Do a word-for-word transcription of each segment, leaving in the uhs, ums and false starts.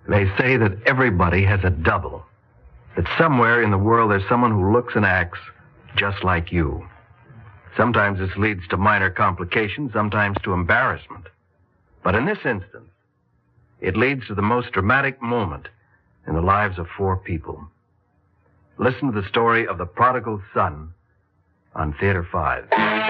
They say that everybody has a double. That somewhere in the world there's someone who looks and acts just like you. Sometimes this leads to minor complications, sometimes to embarrassment. But in this instance, it leads to the most dramatic moment in the lives of four people. Listen to the story of the prodigal son on Theater Five.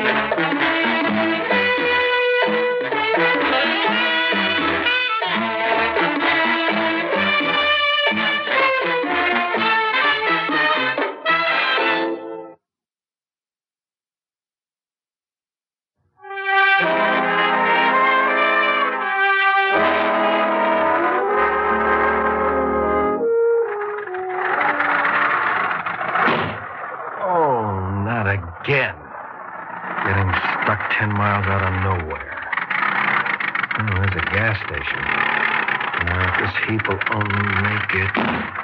Again. Getting stuck ten miles out of nowhere. Oh, there's a gas station. Now, if this heap will only make it...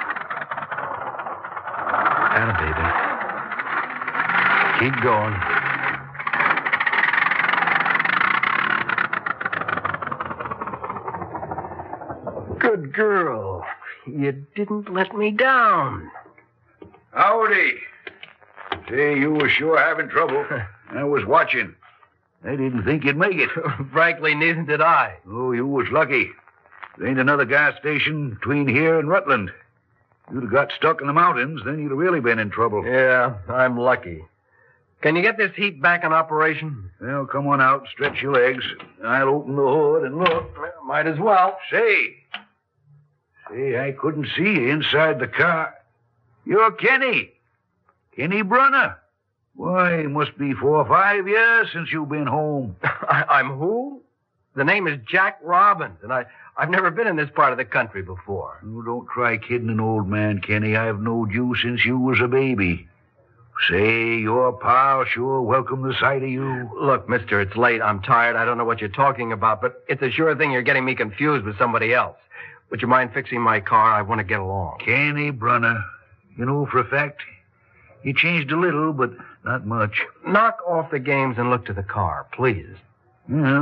Atta baby. Keep going. Good girl. You didn't let me down. Howdy. Say, you were sure having trouble. I was watching. I didn't think you'd make it. Frankly, neither did I. Oh, you was lucky. There ain't another gas station between here and Rutland. You'd have got stuck in the mountains, then you'd have really been in trouble. Yeah, I'm lucky. Can you get this heat back in operation? Well, come on out, stretch your legs. I'll open the hood and look. Might as well. Say. Say, I couldn't see you inside the car. You're Kenny. Kenny Brunner. Why, it must be four or five years since you've been home. I, I'm who? The name is Jack Robbins, and I, I've never been in this part of the country before. Oh, don't try kidding an old man, Kenny. I've knowed you since you was a baby. Say, your pa'll sure welcome the sight of you. Look, mister, it's late. I'm tired. I don't know what you're talking about, but it's a sure thing you're getting me confused with somebody else. Would you mind fixing my car? I want to get along. Kenny Brunner. You know for a fact... You changed a little, but not much. Knock off the games and look to the car, please. Yeah.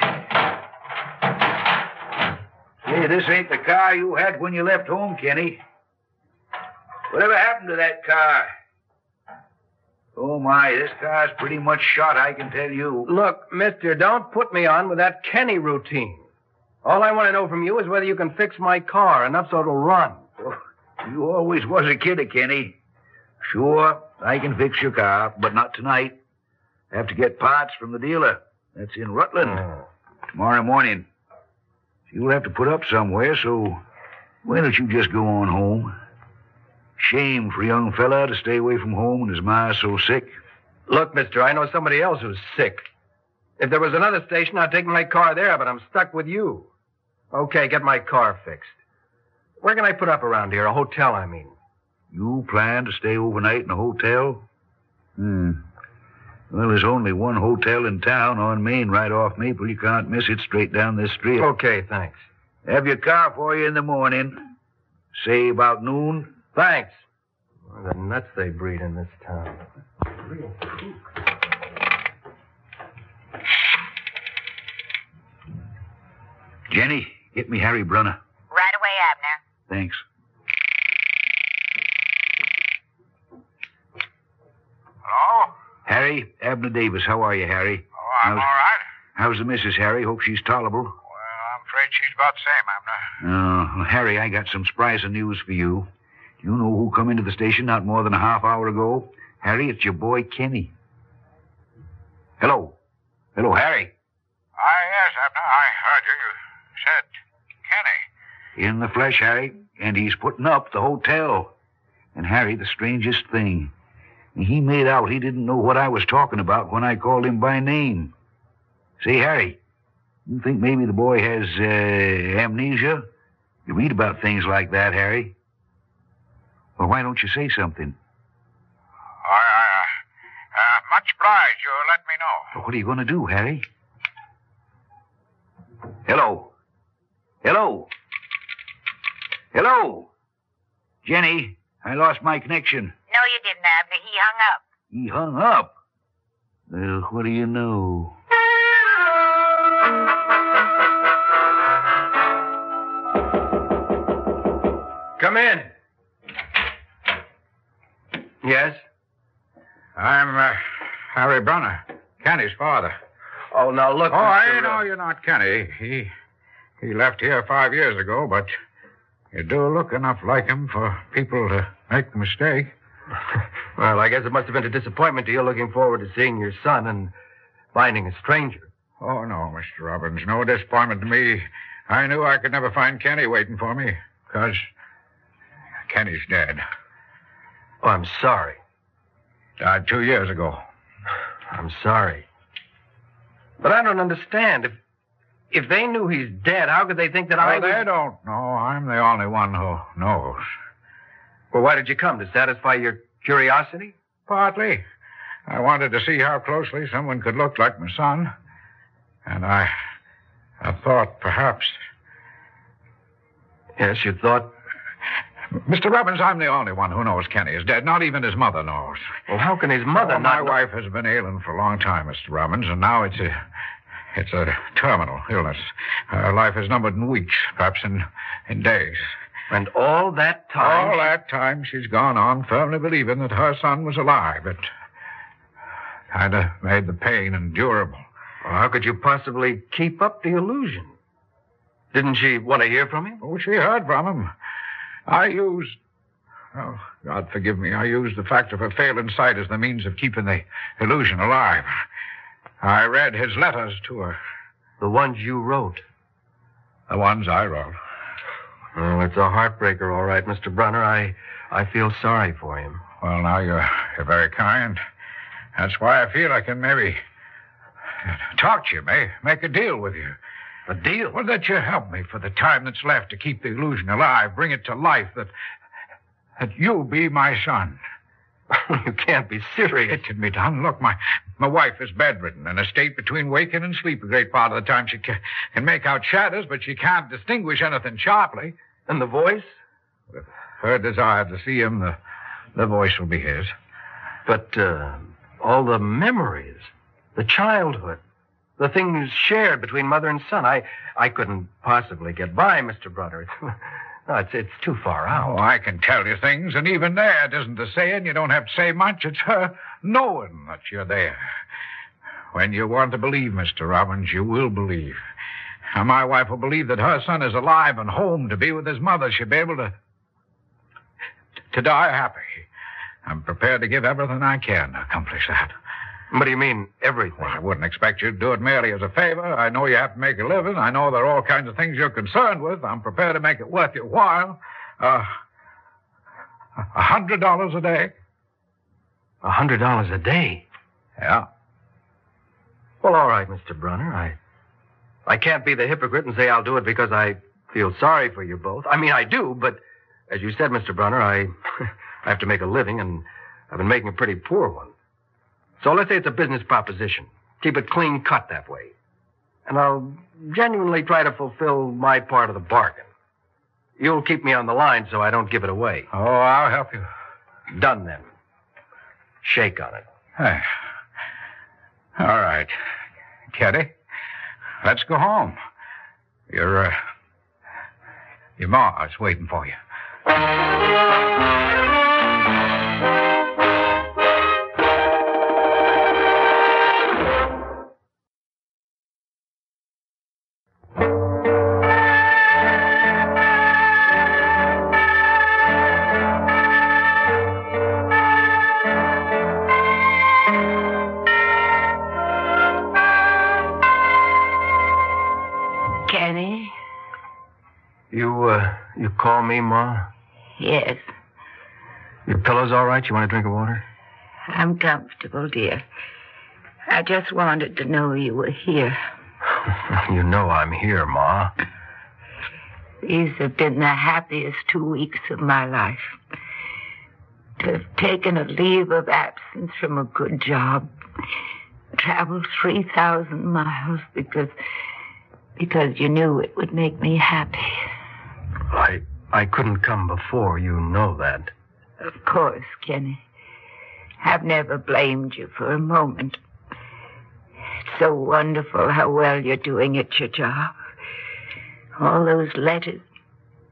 Hey, this ain't the car you had when you left home, Kenny. Whatever happened to that car? Oh, my, this car's pretty much shot, I can tell you. Look, mister, don't put me on with that Kenny routine. All I want to know from you is whether you can fix my car enough so it'll run. Oh, you always was a kidder, Kenny. Sure, I can fix your car, but not tonight. I have to get parts from the dealer. That's in Rutland. Oh. Tomorrow morning. You'll have to put up somewhere, so why don't you just go on home? Shame for a young fella to stay away from home when his ma's so sick. Look, mister, I know somebody else who's sick. If there was another station, I'd take my car there, but I'm stuck with you. Okay, get my car fixed. Where can I put up around here? A hotel, I mean. You plan to stay overnight in a hotel? Hmm. Well, there's only one hotel in town on Main right off Maple. You can't miss it straight down this street. Okay, thanks. Have your car for you in the morning. Say about noon. Thanks. Well, the nuts they breed in this town. Real cool. Jenny, get me Harry Brunner. Right away, Abner. Thanks. Hello? Harry, Abner Davis. How are you, Harry? Oh, I'm how's, all right. How's the missus, Harry? Hope she's tolerable. Well, I'm afraid she's about the same, Abner. Uh, well, Harry, I got some surprising news for you. Do you know who come into the station not more than a half hour ago? Harry, it's your boy, Kenny. Hello. Hello, Harry. Ah, yes, Abner. I heard you. You said Kenny. In the flesh, Harry. And he's putting up the hotel. And, Harry, the strangest thing. He made out he didn't know what I was talking about when I called him by name. Say, Harry, you think maybe the boy has uh, amnesia? You read about things like that, Harry. Well, why don't you say something? I, I, uh, much obliged. You let me know. Well, what are you going to do, Harry? Hello. Hello. Hello. Jenny, I lost my connection. No, you didn't, Abner. He hung up. He hung up? Well, what do you know? Come in. Yes? I'm uh, Harry Brunner, Kenny's father. Oh, now look. Oh, I Mister know you're not Kenny. He he left here five years ago, but you do look enough like him for people to make the mistake. Well, I guess it must have been a disappointment to you looking forward to seeing your son and finding a stranger. Oh, no, Mister Robbins. No disappointment to me. I knew I could never find Kenny waiting for me, because Kenny's dead. Oh, I'm sorry. Died two years ago. I'm sorry. But I don't understand. If if they knew he's dead, how could they think that I Oh, was... they don't know. I'm the only one who knows. Well, why did you come? To satisfy your curiosity? Partly. I wanted to see how closely someone could look like my son. And I... I thought perhaps... Yes, you thought... Mister Robbins, I'm the only one who knows Kenny is dead. Not even his mother knows. Well, how can his mother Oh, not... my know- wife has been ailing for a long time, Mister Robbins, and now it's a... It's a terminal illness. Her life is numbered in weeks, perhaps in, in days. And all that time... All that time she's gone on firmly believing that her son was alive. It kind of made the pain endurable. Well, how could you possibly keep up the illusion? Didn't she want to hear from him? Oh, she heard from him. I used... Oh, God forgive me. I used the fact of her failing sight as the means of keeping the illusion alive. I read his letters to her. The ones you wrote. The ones I wrote. Well, it's a heartbreaker, all right, Mister Brunner. I I feel sorry for him. Well, now, you're, you're very kind. That's why I feel I can maybe talk to you, may make a deal with you. A deal? Well, that you help me for the time that's left to keep the illusion alive, bring it to life, that that you be my son. You can't be serious. It can be done. Look, my, my wife is bedridden, in a state between waking and sleep a great part of the time. She can, can make out shadows, but she can't distinguish anything sharply. And the voice? With her desire to see him, the, the voice will be his. But uh, all the memories, the childhood, the things shared between mother and son, I, I couldn't possibly get by, Mister Brunner. No, it's, it's too far out. Oh, I can tell you things, and even there it isn't the saying. You don't have to say much. It's her knowing that you're there. When you want to believe, Mister Robbins, you will believe. And my wife will believe that her son is alive and home to be with his mother. She'll be able to... to die happy. I'm prepared to give everything I can to accomplish that. What do you mean, everything? Well, I wouldn't expect you to do it merely as a favor. I know you have to make a living. I know there are all kinds of things you're concerned with. I'm prepared to make it worth your while. Uh, a hundred dollars a day. A hundred dollars a day? Yeah. Well, all right, Mister Brunner. I, I can't be the hypocrite and say I'll do it because I feel sorry for you both. I mean, I do, but as you said, Mister Brunner, I, I have to make a living, and I've been making a pretty poor one. So let's say it's a business proposition. Keep it clean cut that way. And I'll genuinely try to fulfill my part of the bargain. You'll keep me on the line so I don't give it away. Oh, I'll help you. Done then. Shake on it. Hey. All right. Kitty, let's go home. Your, uh, your ma is waiting for you. Kenny? You, uh, you call me, Ma? Yes, Your pillow's all right? You want a drink of water? I'm comfortable, dear. I just wanted to know you were here. You know I'm here, Ma. These have been the happiest two weeks of my life. To have taken a leave of absence from a good job, traveled three thousand miles because, because you knew it would make me happy. I, I couldn't come before. You know that. Of course, Kenny. I've never blamed you for a moment. It's so wonderful how well you're doing at your job. All those letters,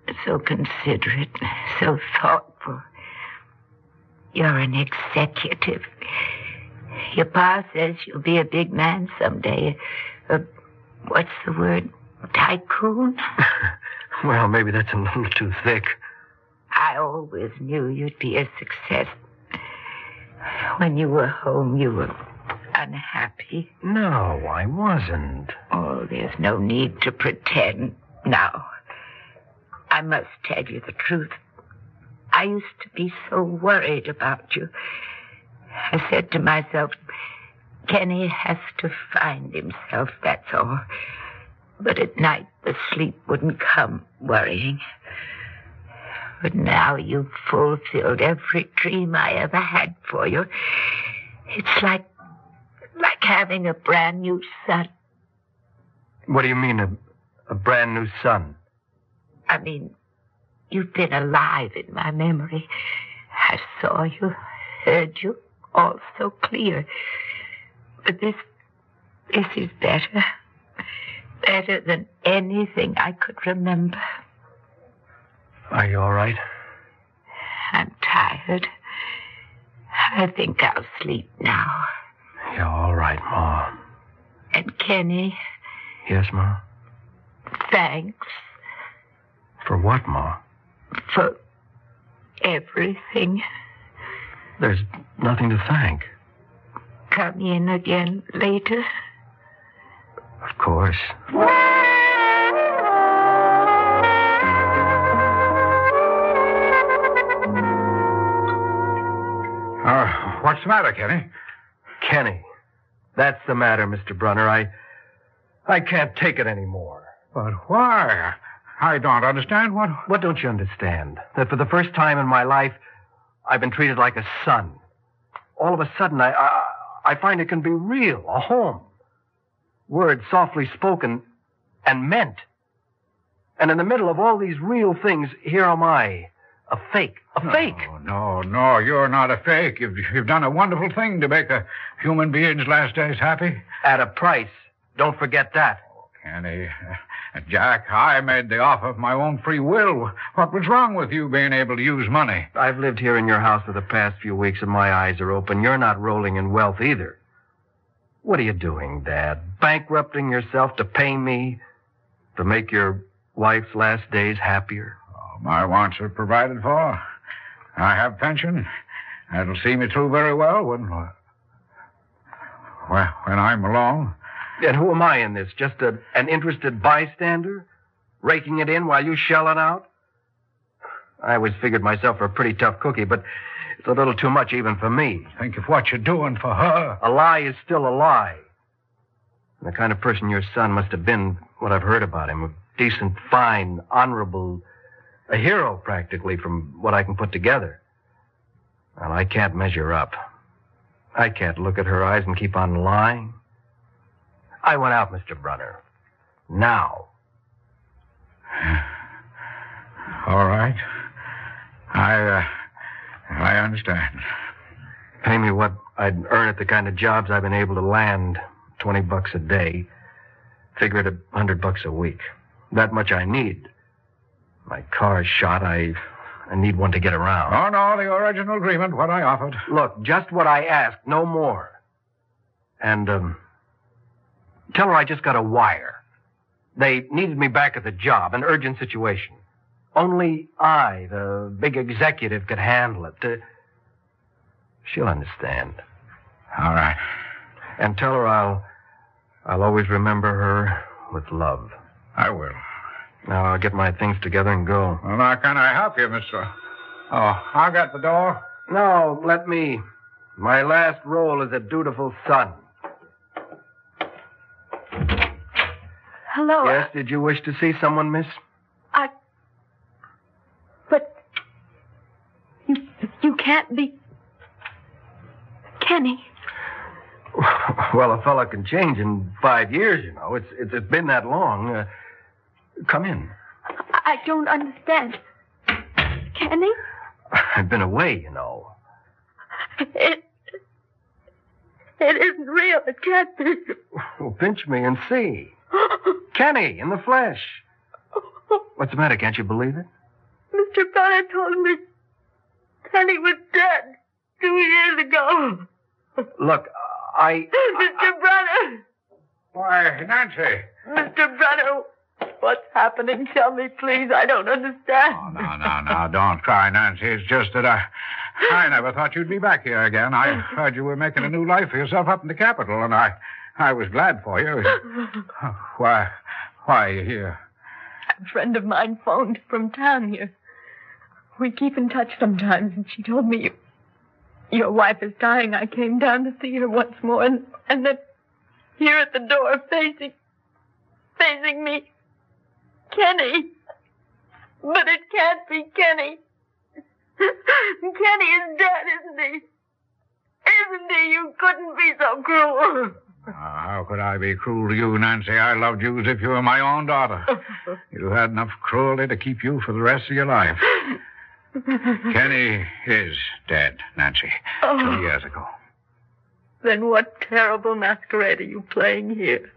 so considerate, so thoughtful. You're an executive. Your pa says you'll be a big man someday. A, what's the word? Tycoon? Well, maybe that's a little too thick. I always knew you'd be a success. When you were home, you were unhappy. No, I wasn't. Oh, there's no need to pretend now. I must tell you the truth. I used to be so worried about you. I said to myself, Kenny has to find himself, that's all. But at night, the sleep wouldn't come worrying. But now you've fulfilled every dream I ever had for you. It's like, like having a brand new son. What do you mean, a, a brand new son? I mean, you've been alive in my memory. I saw you, heard you, all so clear. But this, this is better. Better than anything I could remember. Are you all right? I'm tired. I think I'll sleep now. You're all right, Ma. And Kenny, Yes, Ma? thanks For what, Ma? for everything. There's nothing to thank. Come in again later. Of course. Uh, what's the matter, Kenny? Kenny. That's the matter, Mister Brunner. I... I can't take it anymore. But why? I don't understand. What... What don't you understand? That for the first time in my life, I've been treated like a son. All of a sudden, I, I, I find it can be real, a home. Words softly spoken and meant. And in the middle of all these real things, here am I, a fake, a no, fake. No, no, you're not a fake. You've, you've done a wonderful thing to make a human being's last days happy. At a price. Don't forget that. Kenny, uh, Jack, I made the offer of my own free will. What was wrong with you being able to use money? I've lived here in your house for the past few weeks, and my eyes are open. You're not rolling in wealth either. What are you doing, Dad? Bankrupting yourself to pay me to make your wife's last days happier? Oh, my wants are provided for. I have pension. That'll see me through very well when... Well, when I'm alone. And who am I in this? Just a, an interested bystander? Raking it in while you shell it out? I always figured myself a pretty tough cookie, but it's a little too much even for me. Think of what you're doing for her. A lie is still a lie. And the kind of person your son must have been, what I've heard about him. A decent, fine, honorable, a hero practically from what I can put together. Well, I can't measure up. I can't look at her eyes and keep on lying. I went out, Mister Brunner. Now. All right. I, uh, I understand. Pay me what I'd earn at the kind of jobs I've been able to land. Twenty bucks a day. Figure it a hundred bucks a week. That much I need. My car's shot. I, I need one to get around. Oh, no, the original agreement, what I offered. Look, just what I asked, no more. And, um... tell her I just got a wire. They needed me back at the job, an urgent situation. Only I, the big executive, could handle it. Uh, she'll understand. All right. And tell her I'll, I'll always remember her with love. I will. Now I'll get my things together and go. Well, now, can I help you, Mister Oh, I'll get the door. No, let me. My last role is a dutiful son. Hello. Yes, did you wish to see someone, miss? I... But... You, you can't be... Kenny. Well, a fella can change in five years, you know. It's it's, it's been that long. Uh, come in. I don't understand. Kenny? I've been away, you know. It... It isn't real. It can't be. Well, pinch me and see. Kenny, in the flesh. What's the matter? Can't you believe it? Mister Bonner told me Kenny was dead two years ago. Look, I... Mister Brunner! Why, Nancy. Mister Brunner, what's happening? Tell me, please. I don't understand. Oh, no, no, no. Don't cry, Nancy. It's just that I... I never thought you'd be back here again. I heard you were making a new life for yourself up in the capital, and I... I was glad for you. Why... Why are you here? A friend of mine phoned from town here. We keep in touch sometimes, and she told me you, your wife is dying. I came down to see her once more, and, and then here at the door, facing, facing me, Kenny. But it can't be Kenny. Kenny is dead, isn't he? Isn't he? You couldn't be so cruel. Uh, how could I be cruel to you, Nancy? I loved you as if you were my own daughter. You had enough cruelty to keep you for the rest of your life. Kenny is dead, Nancy. Oh. Two years ago. Then what terrible masquerade are you playing here?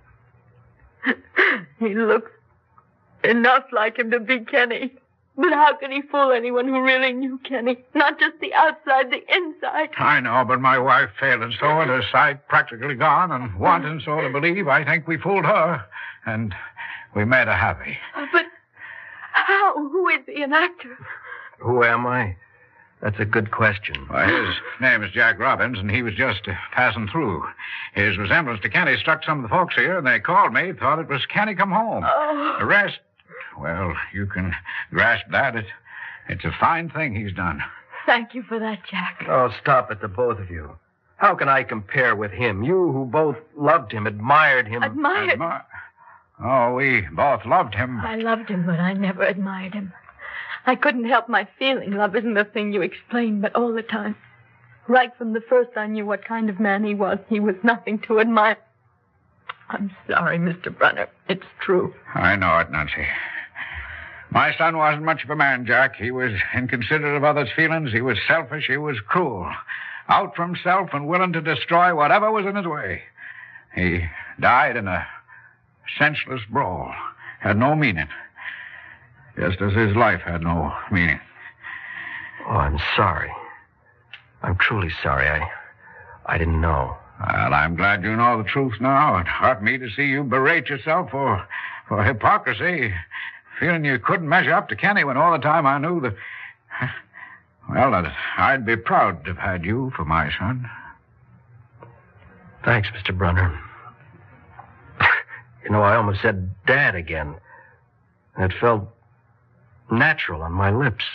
He looks enough like him to be Kenny. But how can he fool anyone who really knew Kenny? Not just the outside, the inside. I know, but my wife failed and so, and her sight practically gone, and wanting so to believe, I think we fooled her, and we made her happy. But how? Who is he, an actor? Who am I? That's a good question. Well, his name is Jack Robbins, and he was just uh, passing through. His resemblance to Kenny struck some of the folks here, and they called me, thought it was Kenny come home. Oh. The rest, well, you can grasp that. It, it's a fine thing he's done. Thank you for that, Jack. Oh, stop it, the both of you. How can I compare with him? You who both loved him, admired him. Admired? Admi- oh, we both loved him. I loved him, but I never admired him. I couldn't help my feeling. Love isn't the thing you explain, but all the time. Right from the first, I knew what kind of man he was. He was nothing to admire. I'm sorry, Mister Brunner. It's true. I know it, Nancy. My son wasn't much of a man, Jack. He was inconsiderate of others' feelings. He was selfish. He was cruel. Out for himself and willing to destroy whatever was in his way. He died in a senseless brawl. Had no meaning. Just as his life had no meaning. Oh, I'm sorry. I'm truly sorry. I I didn't know. Well, I'm glad you know the truth now. It hurt me to see you berate yourself for, for hypocrisy, feeling you couldn't measure up to Kenny when all the time I knew that... Well, that I'd be proud to have had you for my son. Thanks, Mister Brunner. You know, I almost said Dad again. And it felt natural on my lips.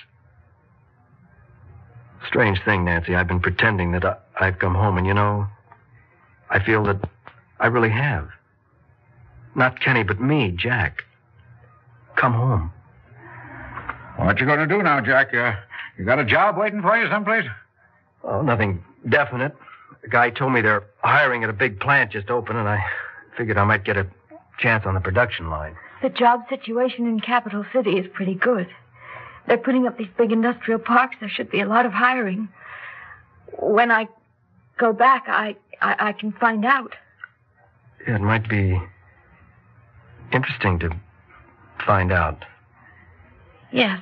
Strange thing, Nancy. I've been pretending that I, I've come home, and you know, I feel that I really have. Not Kenny, but me, Jack. Come home. What you going to do now, Jack? Uh, you got a job waiting for you someplace? Oh, nothing definite. The guy told me they're hiring at a big plant just opened, and I figured I might get a chance on the production line. The job situation in Capital City is pretty good. They're putting up these big industrial parks. There should be a lot of hiring. When I go back, I, I, I can find out. Yeah, it might be interesting to find out. Yes.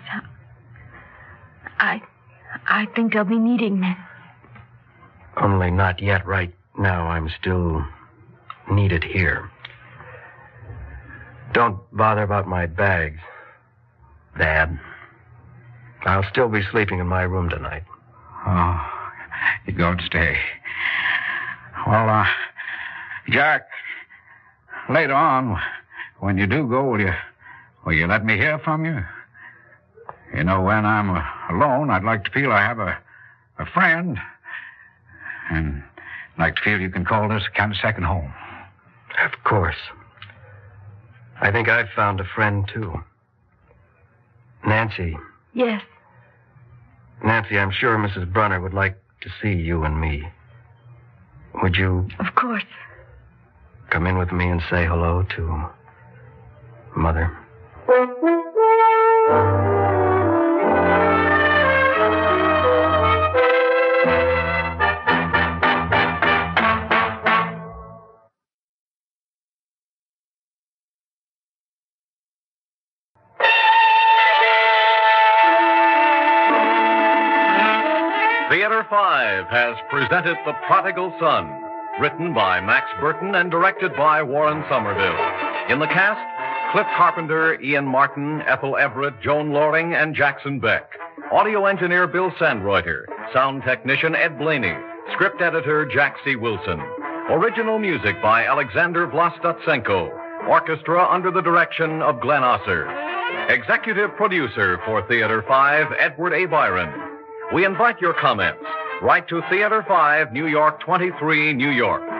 I, I think they'll be needing me. Only not yet. Right now, I'm still needed here. Don't bother about my bags, Dad. I'll still be sleeping in my room tonight. Oh, you go and stay. Well, uh, Jack, later on, when you do go, will you, will you let me hear from you? You know, when I'm uh, alone, I'd like to feel I have a, a friend. And I'd like to feel you can call this a kind of second home. Of course. I think I've found a friend, too. Nancy. Yes. Nancy, I'm sure Missus Brunner would like to see you and me. Would you... Of course. Come in with me and say hello to Mother? Five has presented The Prodigal Son, written by Max Burton and directed by Warren Somerville. In the cast, Cliff Carpenter, Ian Martin, Ethel Everett, Joan Loring, and Jackson Beck. Audio engineer Bill Sandreuter. Sound technician Ed Blaney. Script editor Jack C. Wilson. Original music by Alexander Vlastotsenko. Orchestra under the direction of Glenn Osser. Executive producer for Theater Five, Edward A. Byron. We invite your comments. Write to Theater Five, New York twenty-three, New York.